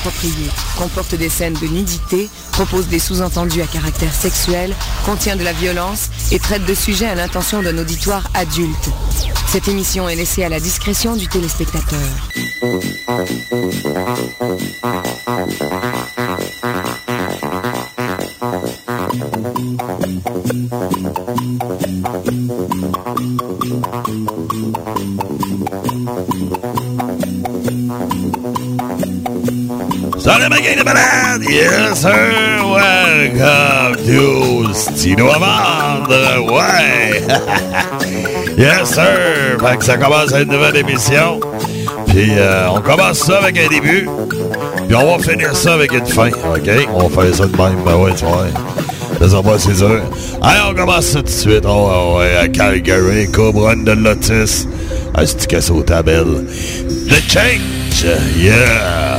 inappropriée, comporte des scènes de nudité, propose des sous-entendus à caractère sexuel, contient de la violence et traite de sujets à l'intention d'un auditoire adulte. Cette émission est laissée à la discrétion du téléspectateur. Salut ma gang de malades! Yes sir! Welcome to Stino à vendre! Ouais! Yes sir! Fait que ça commence à une nouvelle émission. Puis on commence ça avec un début. Puis on va finir ça avec une fin. OK? On va faire ça de même. Ben ouais, tu vois. Ça sera pas assez dur. Allez, on commence ça tout de suite. Oh, ouais, à Calgary, Cobra de Lotus. Ah, c'est-tu qu'elle saute à belle? The Change! Yeah!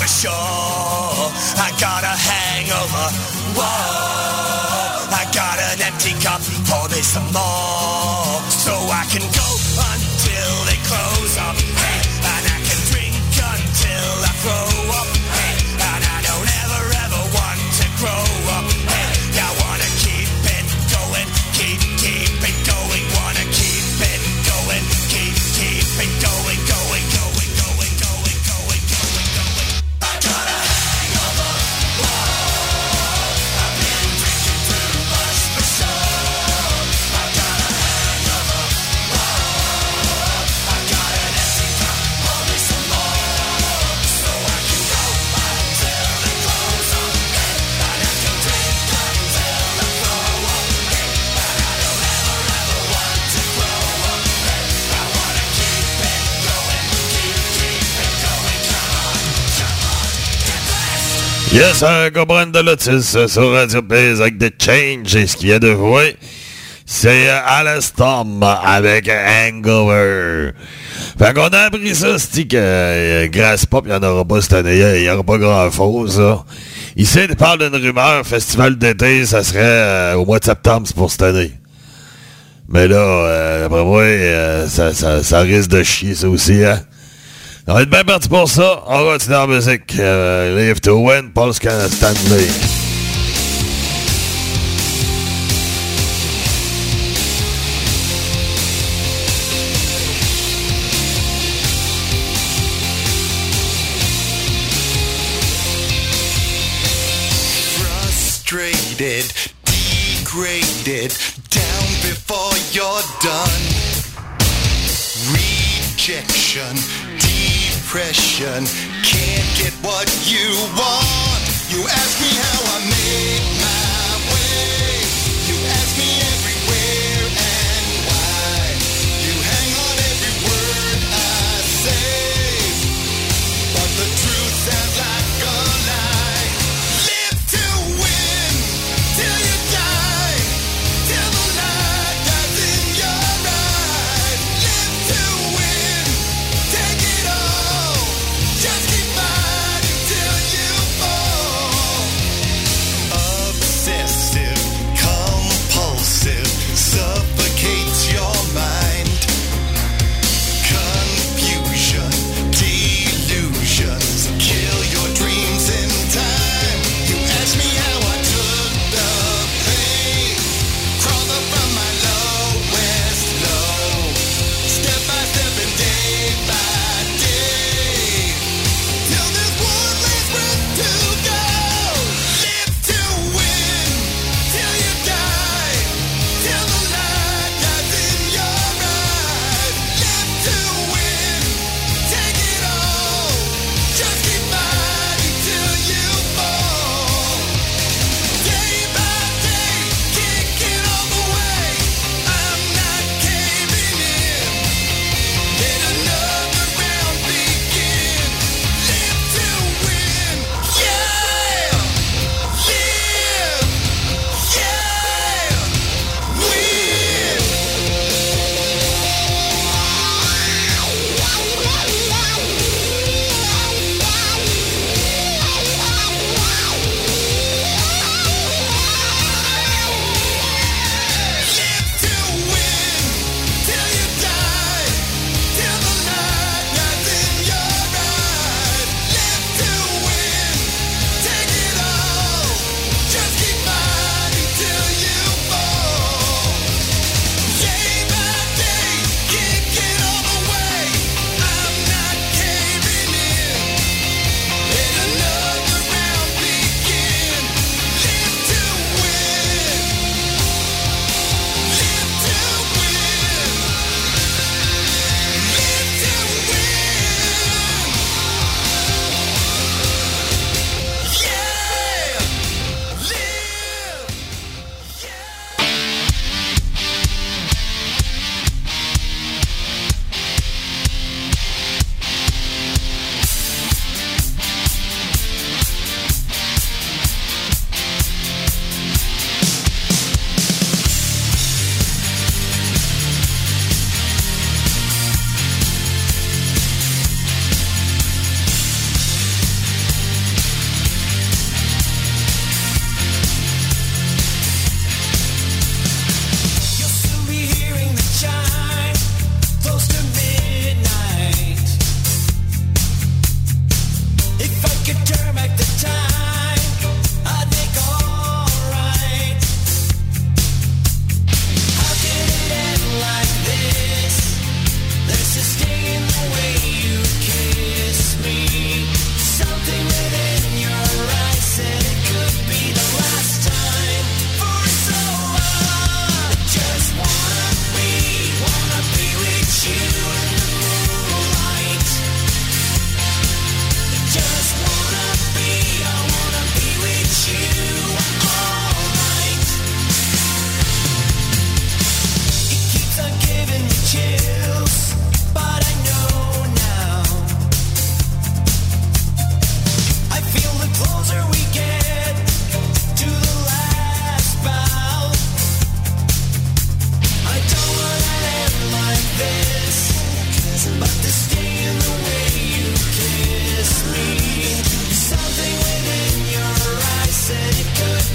for sure. I got a hangover, whoa. I got an empty cup, pour me some more. So I can go until they close up, hey. And I can drink until I throw up, hey. And I don't ever want to grow up, hey. I wanna keep it going, keep it going. Wanna keep it going, keep it going, going. I got a hangover, whoa. I've been drinking too much for sure. I got a hangover, whoa. I got an empty cup, pour me some more. So I can go until the close up, hey. And I can drink until I throw up, hey. And I don't ever want to grow up, hey. I wanna keep it going, keep it going. Come on, get blessed. Yes, un comprendre de l'autisme sur Radio Blaze avec The Change. Et ce qu'il y a de jouer, c'est Alestom avec Hangover. Fait qu'on a appris ça, c'est que Grass Pop, il n'y en aura pas cette année, il n'y aura pas grand-chose, là. Ici, il parle d'une rumeur, festival d'été, ça serait au mois de septembre, c'est pour cette année. Mais là, après moi, ça risque de chier, ça aussi, hein. On va être bien parti pour ça. On va continuer en musique. Live to Win, Paul Stanley. Frustrated, degraded, down before you're done. Rejection, depression, can't get what you want. You ask me how I make my way. You ask me everywhere and why. You hang on every word I say, but the truth sounds like a lie. Live to win till you die, till the light dies in your eyes. Live to win, take it all, just keep fighting till you fall.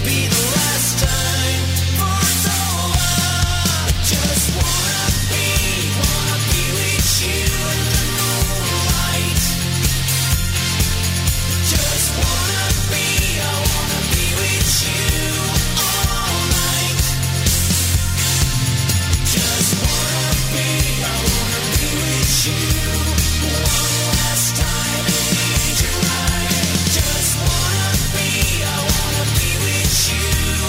Just wanna be, I wanna be with you.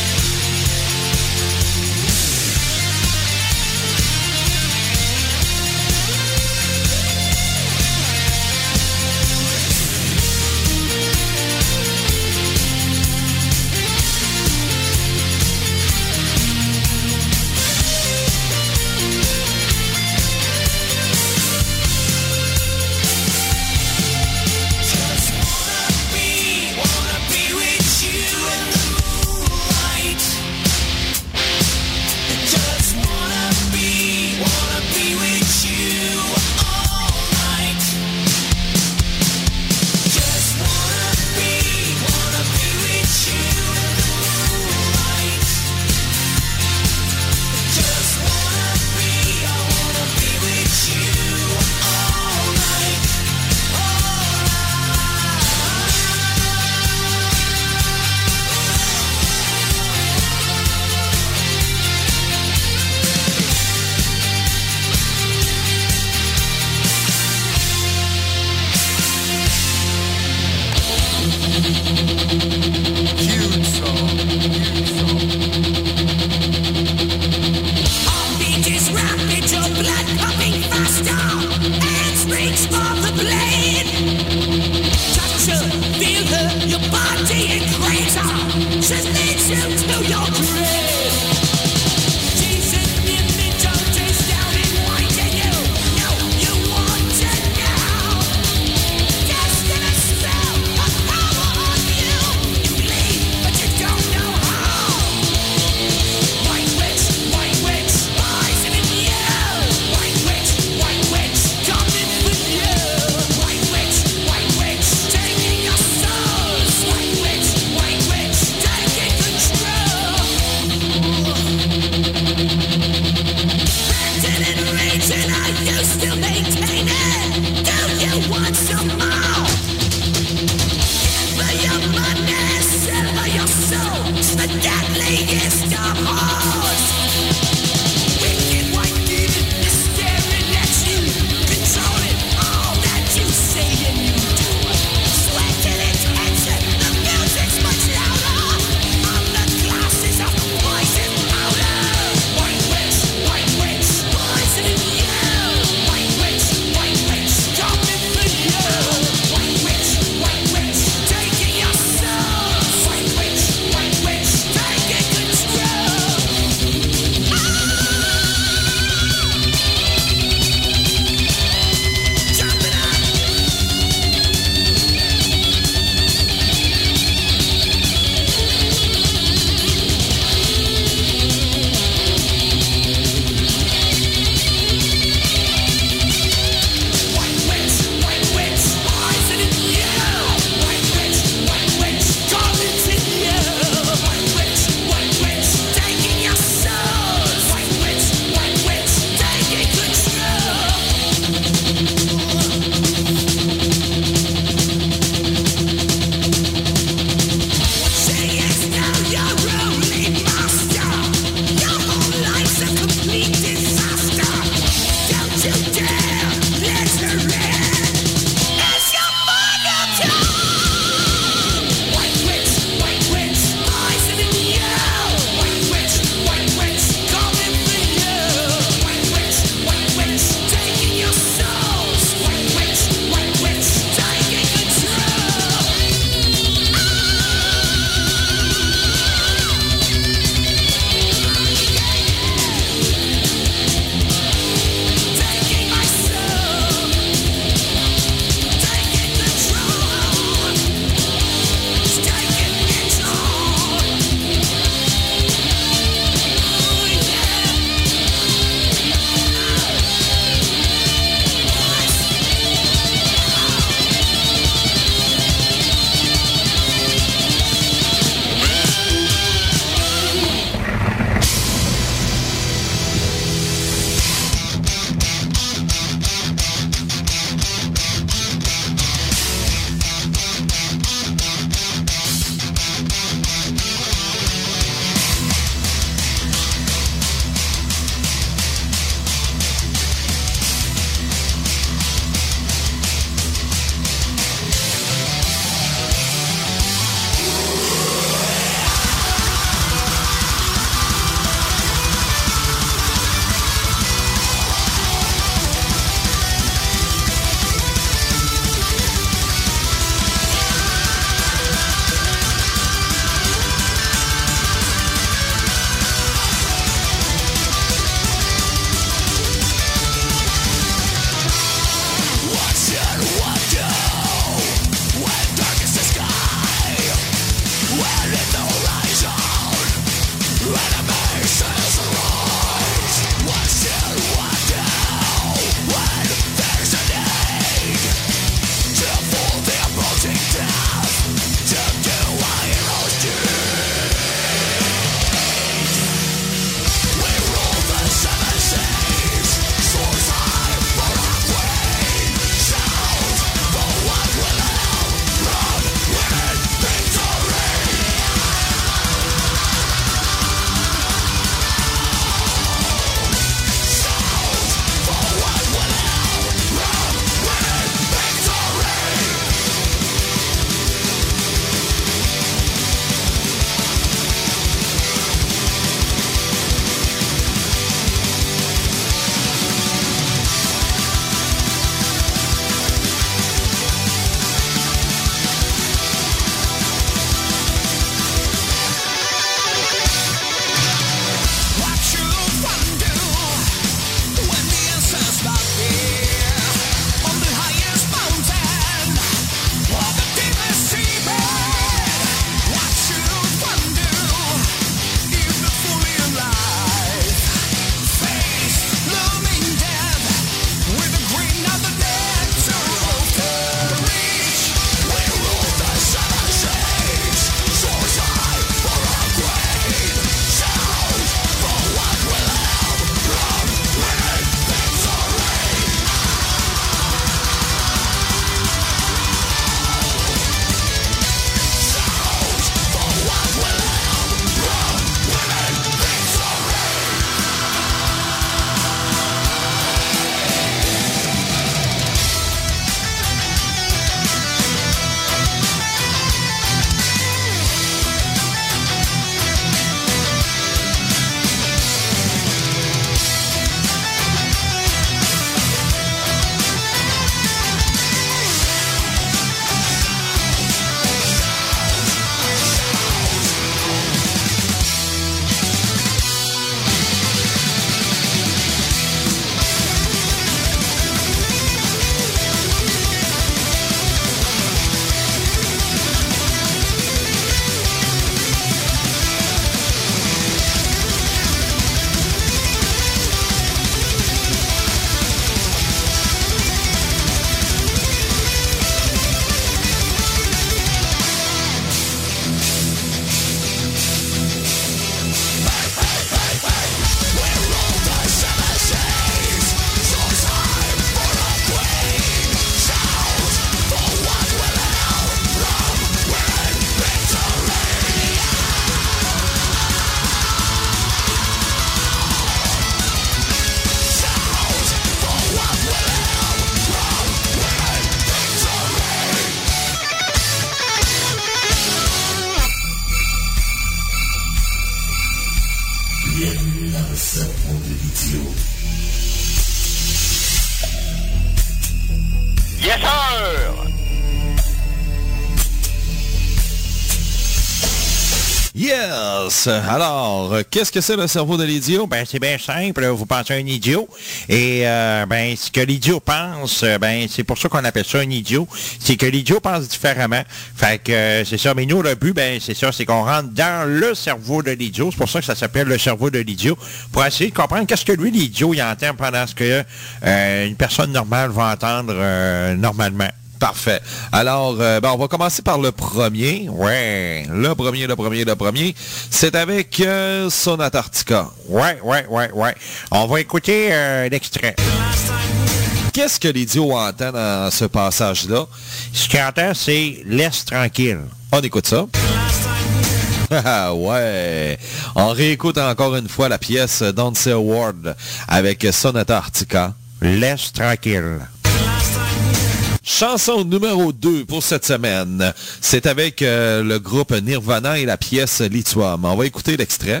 Yes! Alors, qu'est-ce que c'est le cerveau de l'idiot? Ben, c'est bien simple. Vous pensez à un idiot. Et, ben, ce que l'idiot pense, ben, c'est pour ça qu'on appelle ça un idiot. C'est que l'idiot pense différemment. Fait que, c'est ça. Mais nous, le but, ben, c'est ça. C'est qu'on rentre dans le cerveau de l'idiot. C'est pour ça que ça s'appelle le cerveau de l'idiot. Pour essayer de comprendre qu'est-ce que lui, l'idiot, il entend pendant ce que une personne normale va entendre normalement. Parfait. Alors, on va commencer par le premier. Ouais, le premier. C'est avec Sonata Arctica. Ouais. On va écouter l'extrait. Qu'est-ce que l'idiot entend dans ce passage-là? Ce qu'il entend, c'est « laisse tranquille ». On écoute ça. Ah ouais. On réécoute encore une fois la pièce Don't Say a Word avec Sonata Arctica. Laisse tranquille. Chanson numéro 2 pour cette semaine. C'est avec le groupe Nirvana et la pièce Lithium. On va écouter l'extrait.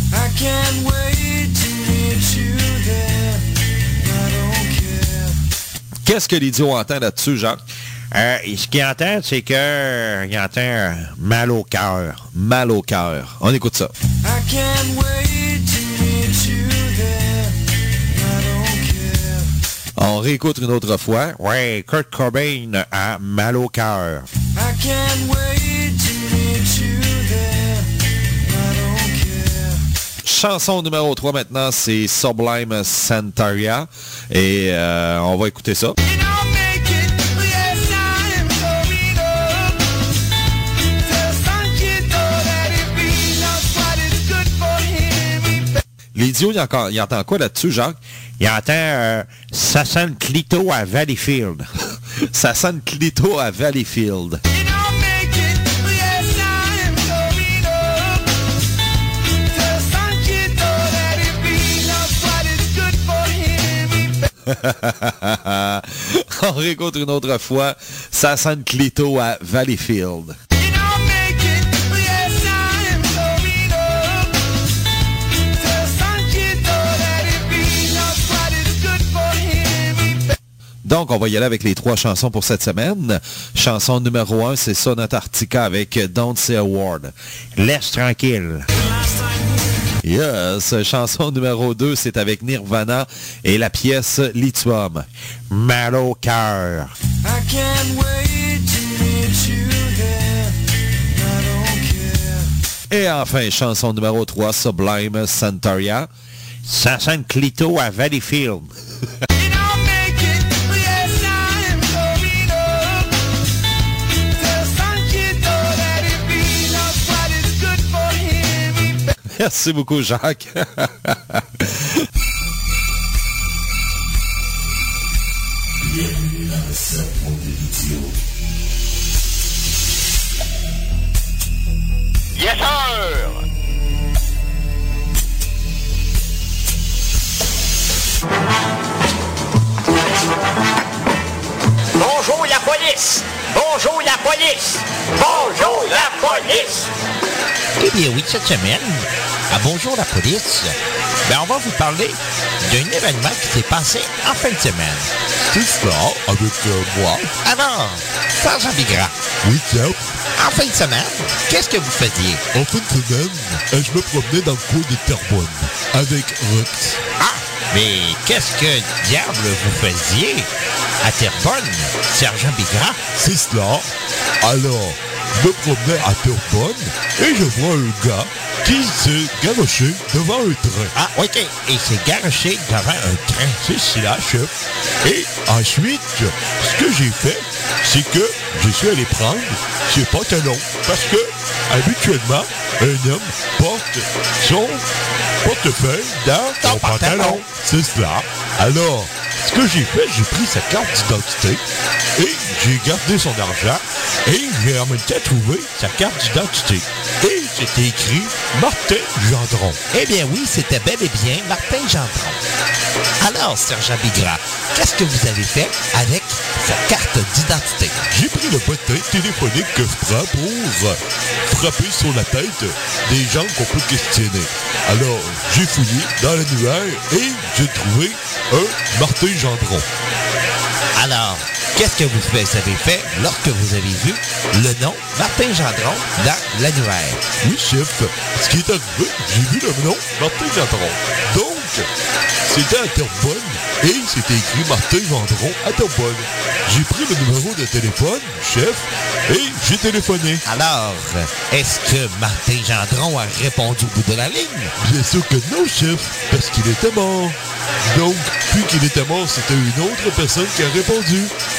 Qu'est-ce que l'idiot entend là-dessus, Jacques? Ce qu'il entend, c'est que il entend mal au cœur. Mal au cœur. On écoute ça. On réécoute une autre fois. Ouais, Kurt Cobain a mal au cœur. Chanson numéro 3 maintenant, c'est Sublime Santeria. Et on va écouter ça. L'idiot, il entend quoi là-dessus, Jacques? Il entend ça sent le clito à Valleyfield. Ça sent le clito à Valleyfield. On réécoute une autre fois. Ça sent le clito à Valleyfield. Donc, on va y aller avec les 3 chansons pour cette semaine. Chanson numéro 1, c'est Sonata Arctica avec Don't Say a Word. Laisse tranquille. Yes. Chanson numéro 2, c'est avec Nirvana et la pièce Lithium. Mal au cœur. Et enfin, chanson numéro 3, Sublime Santeria. Ça sent le clito à Valleyfield. Merci beaucoup, Jacques. Yes, sir! Bonjour la police! Bonjour la police! Bonjour la police! Eh bien oui, cette semaine, à Bonjour la police, on va vous parler d'un événement qui s'est passé en fin de semaine. C'est ça, avec moi. Alors, Sergent Bigra. Oui, Pierre. En fin de semaine, qu'est-ce que vous faisiez? En fin de semaine, je me promenais dans le coin de Terrebonne avec Rex. Ah, mais qu'est-ce que diable vous faisiez à Terrebonne, Sergent Bigra? C'est cela. Alors, je me promenais à Terrebonne et je vois un gars qui s'est garoché devant un train. Ah, ok. Et s'est garoché devant un train. C'est cela, chef. Et ensuite, ce que j'ai fait, c'est que je suis allé prendre ses pantalons. Parce que, habituellement, un homme porte son portefeuille dans son pantalon. C'est cela. Alors, ce que j'ai fait, j'ai pris sa carte d'identité et j'ai gardé son argent et j'ai en même temps trouvé sa carte d'identité. Et c'était écrit Martin Gendron. Eh bien oui, c'était bel et bien Martin Gendron. Alors, Sergent Bigra, qu'est-ce que vous avez fait avec sa carte d'identité? J'ai pris le bottin téléphonique que je prends pour frapper sur la tête des gens qu'on peut questionner. Alors, j'ai fouillé dans l'annuaire et j'ai trouvé un Martin Gendron. Alors, Qu'est-ce que vous avez fait lorsque vous avez vu le nom Martin Gendron dans l'annuaire? Oui, chef. Ce qui est arrivé, j'ai vu le nom Martin Gendron. Donc, c'était à Terrebonne et c'était écrit Martin Gendron à Terrebonne. J'ai pris le numéro de téléphone, chef, et j'ai téléphoné. Alors, est-ce que Martin Gendron a répondu au bout de la ligne? Bien sûr que non, chef, parce qu'il était mort. Donc, puis qu'il était mort, c'était une autre personne qui a répondu.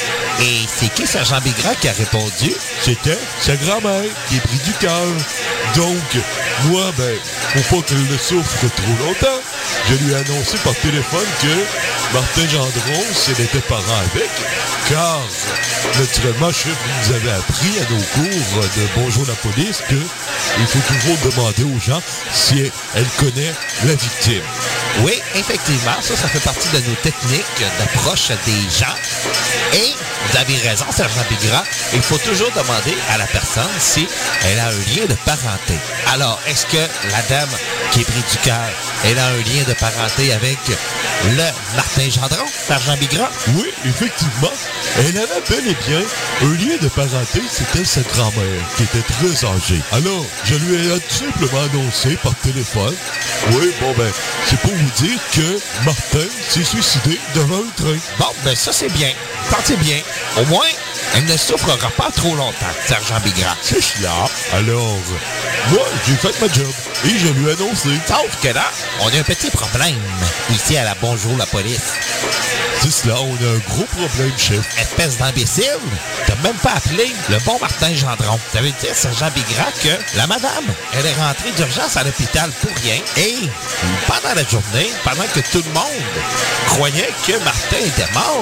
Et c'est qui, Sergent Bigra, qui a répondu? C'était sa grand-mère qui est pris du cœur. Donc, moi, pour pas qu'elle ne souffre trop longtemps, je lui ai annoncé par téléphone que Martin Gendron, si elle était parent avec, car, naturellement, chef, vous nous avez appris à nos cours de Bonjour la police que il faut toujours demander aux gens si elle connaît la victime. Oui, effectivement, ça fait partie de nos techniques d'approche des gens. Et vous avez raison, Sergent Bigra, il faut toujours demander à la personne si elle a un lien de parenté. Alors, est-ce que la dame qui est prise du cœur, elle a un lien de parenté avec le Martin Gendron, Sergent Bigra? Oui, effectivement. Elle avait bel et bien un lien de parenté, c'était sa grand-mère, qui était très âgée. Alors, je lui ai tout simplement annoncé par téléphone. Oui, c'est pour vous dire que Martin s'est suicidé devant un train. Bon, ça c'est bien. Partez bien. Au moins, elle ne souffrira pas trop longtemps, Sergent Bigra. C'est cela. Alors, moi, j'ai fait ma job et je lui ai annoncé. Sauf que là, on a un petit problème ici à la Bonjour la police. C'est cela, on a un gros problème, chef. Espèce d'imbécile, t'as même pas appelé le bon Martin Gendron. Ça veut dire, Sergent Bigra, que la madame, elle est rentrée d'urgence à l'hôpital pour rien. Et pendant la journée, pendant que tout le monde croyait que Martin était mort,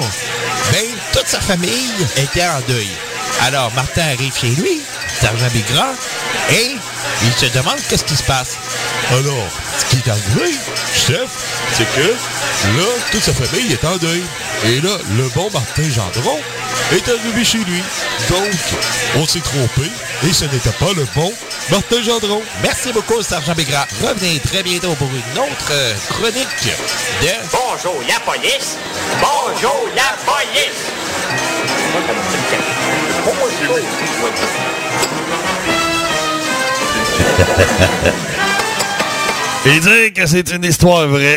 toute sa famille était en deuil. Alors, Martin arrive chez lui, Sergent Bigra, et il se demande qu'est-ce qui se passe. Alors, ce qui est arrivé, chef, c'est que là, toute sa famille est en deuil. Et là, le bon Martin Gendron est arrivé chez lui. Donc, on s'est trompé et ce n'était pas le bon Martin Gendron. Merci beaucoup, Sergent Bigra. Revenez très bientôt pour une autre chronique de... Bonjour la police! Bonjour la police! Et dire que c'est une histoire vraie.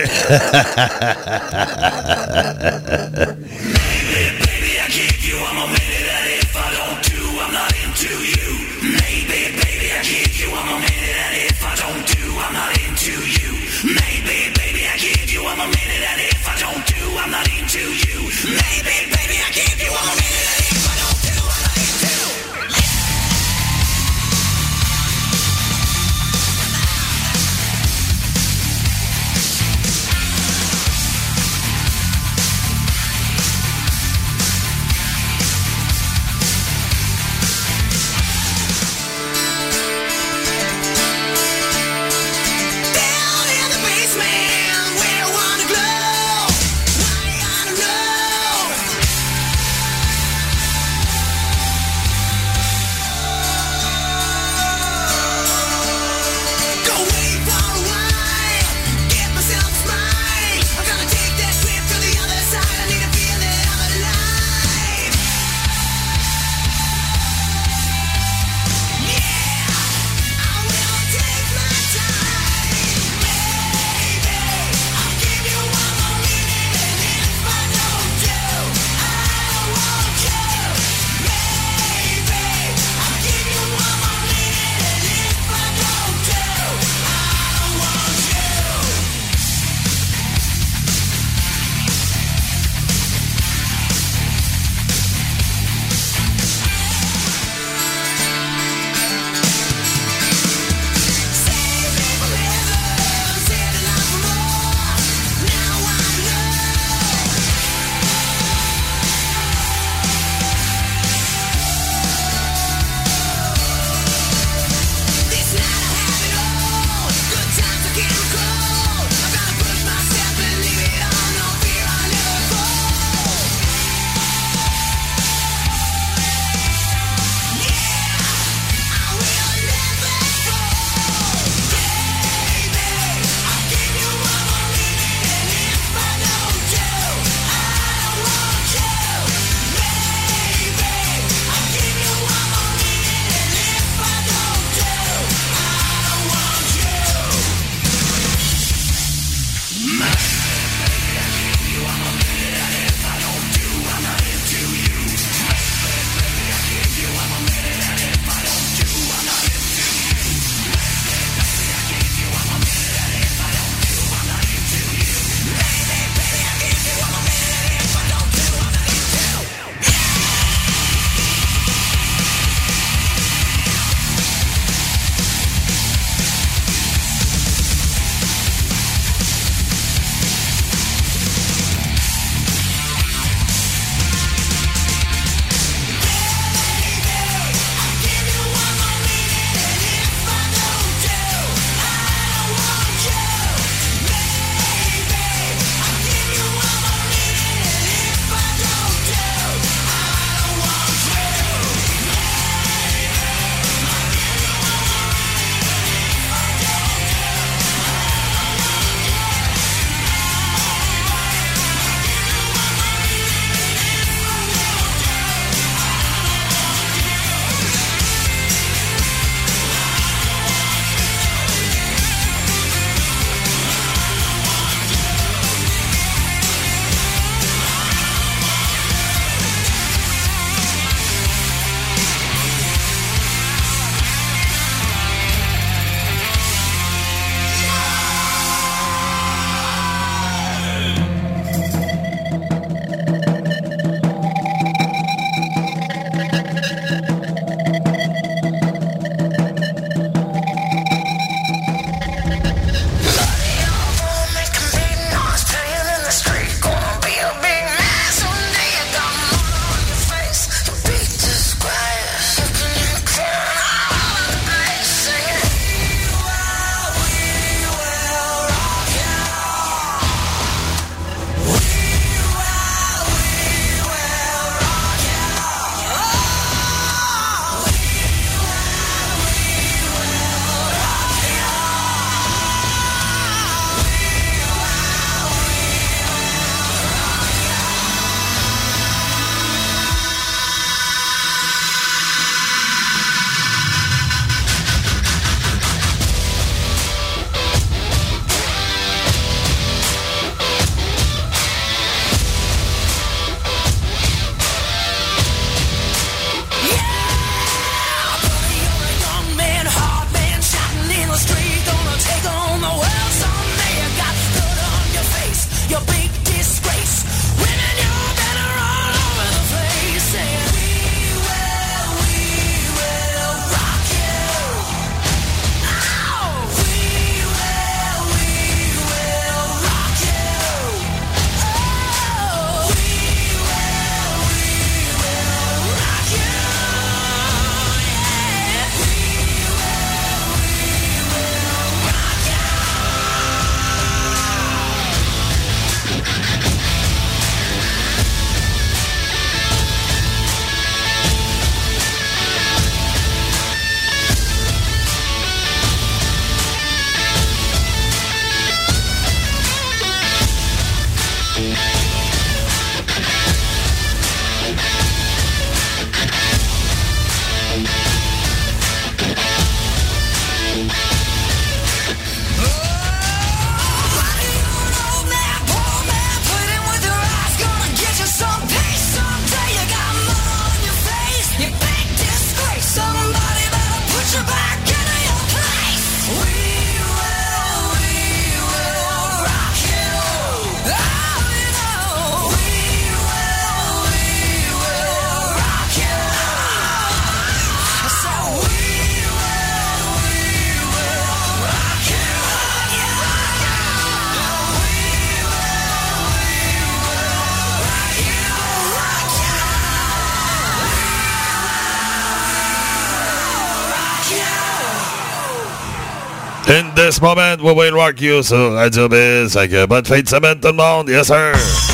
In this moment, we will rock you sur Radio Biz. Bonne fin de semaine, tout le monde. Yes, sir.